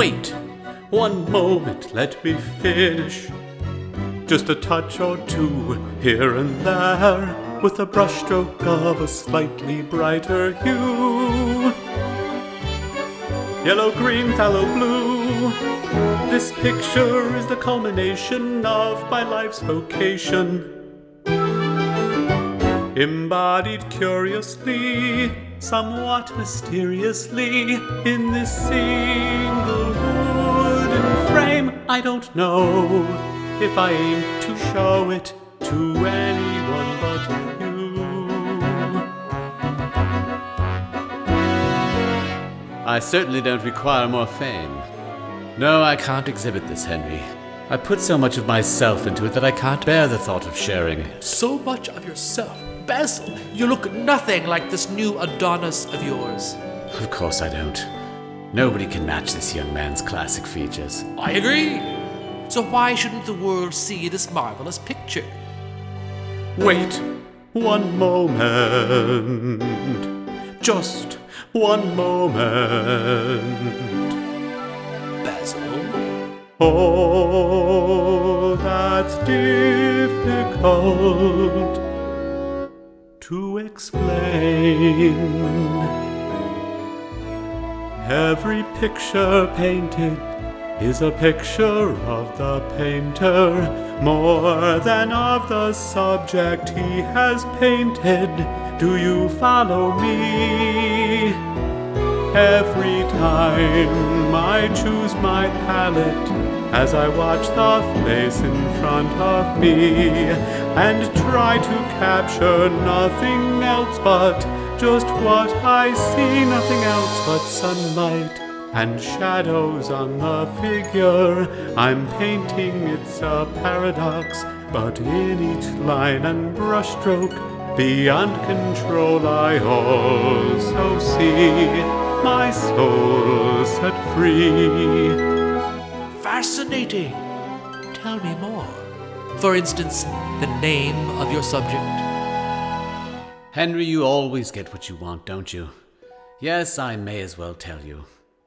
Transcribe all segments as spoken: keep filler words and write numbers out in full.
Wait, one moment, let me finish. Just a touch or two here and there, with a brushstroke of a slightly brighter hue. Yellow, green, phthalo blue. This picture is the culmination of my life's vocation. Embodied curiously, somewhat mysteriously, in this single wooden frame. I don't know if I aim to show it to anyone but you. I certainly don't require more fame. No, I can't exhibit this, Henry. I put so much of myself into it that I can't bear the thought of sharing it. So much of yourself? Basil, you look nothing like this new Adonis of yours. Of course I don't. Nobody can match this young man's classic features. I agree. So why shouldn't the world see this marvelous picture? Wait one moment. Just one moment. Basil? Oh, that's difficult to explain. Every picture painted is a picture of the painter, more than of the subject he has painted. Do you follow me? Every time I choose my palette, as I watch the face in front of me, and try to capture nothing else but just what I see, nothing else but sunlight and shadows on the figure I'm painting. It's a paradox, but in each line and brushstroke, beyond control, I also see my soul set free. Fascinating. Tell me more. For instance, the name of your subject. Henry, you always get what you want, don't you? Yes, I may as well tell you.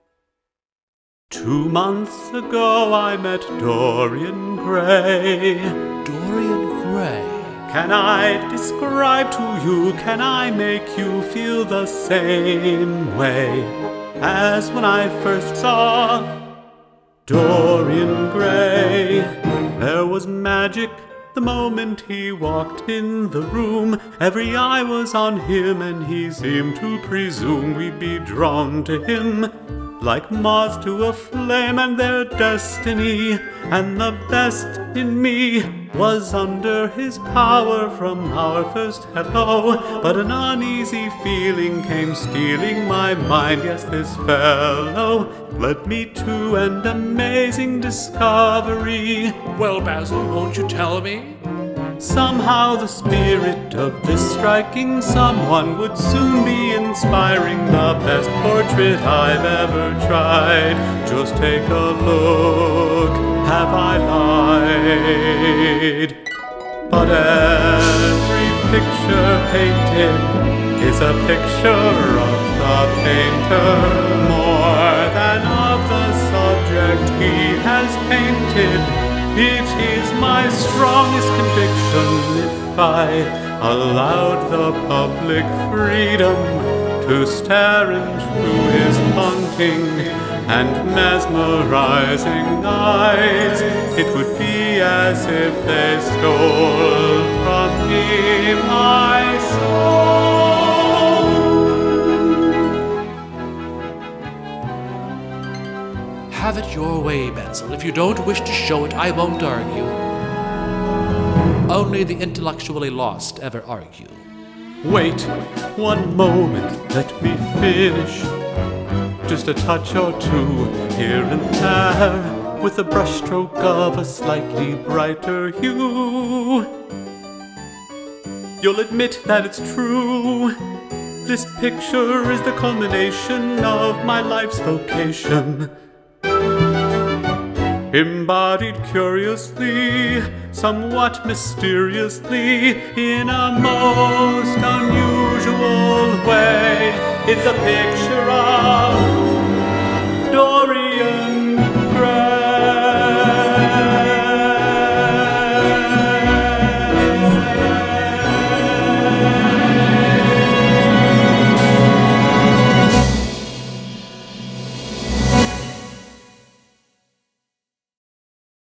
Two months ago I met Dorian Gray. Dorian Gray? Can I describe to you, can I make you feel the same way as when I first saw Dorian Gray? There was magic the moment he walked in the room. Every eye was on him, and he seemed to presume we'd be drawn to him like moths to a flame and their destiny. And the best in me was under his power from our first hello. But an uneasy feeling came stealing my mind. Yes, this fellow led me to an amazing discovery. Well, Basil, won't you tell me? Somehow the spirit of this striking someone would soon be inspiring the best portrait I've ever tried. Just take a look, have I lied? But every picture painted is a picture of the painter, more than of the subject he has painted. It is my strongest conviction, if I allowed the public freedom to stare into his haunting and mesmerizing eyes, it would be as if they stole from me my soul. Have it your way, Basil. If you don't wish to show it, I won't argue. Only the intellectually lost ever argue. Wait one moment, let me finish. Just a touch or two here and there, with a brushstroke of a slightly brighter hue. You'll admit that it's true. This picture is the culmination of my life's vocation. Embodied curiously, somewhat mysteriously, in a most unusual way. It's a picture of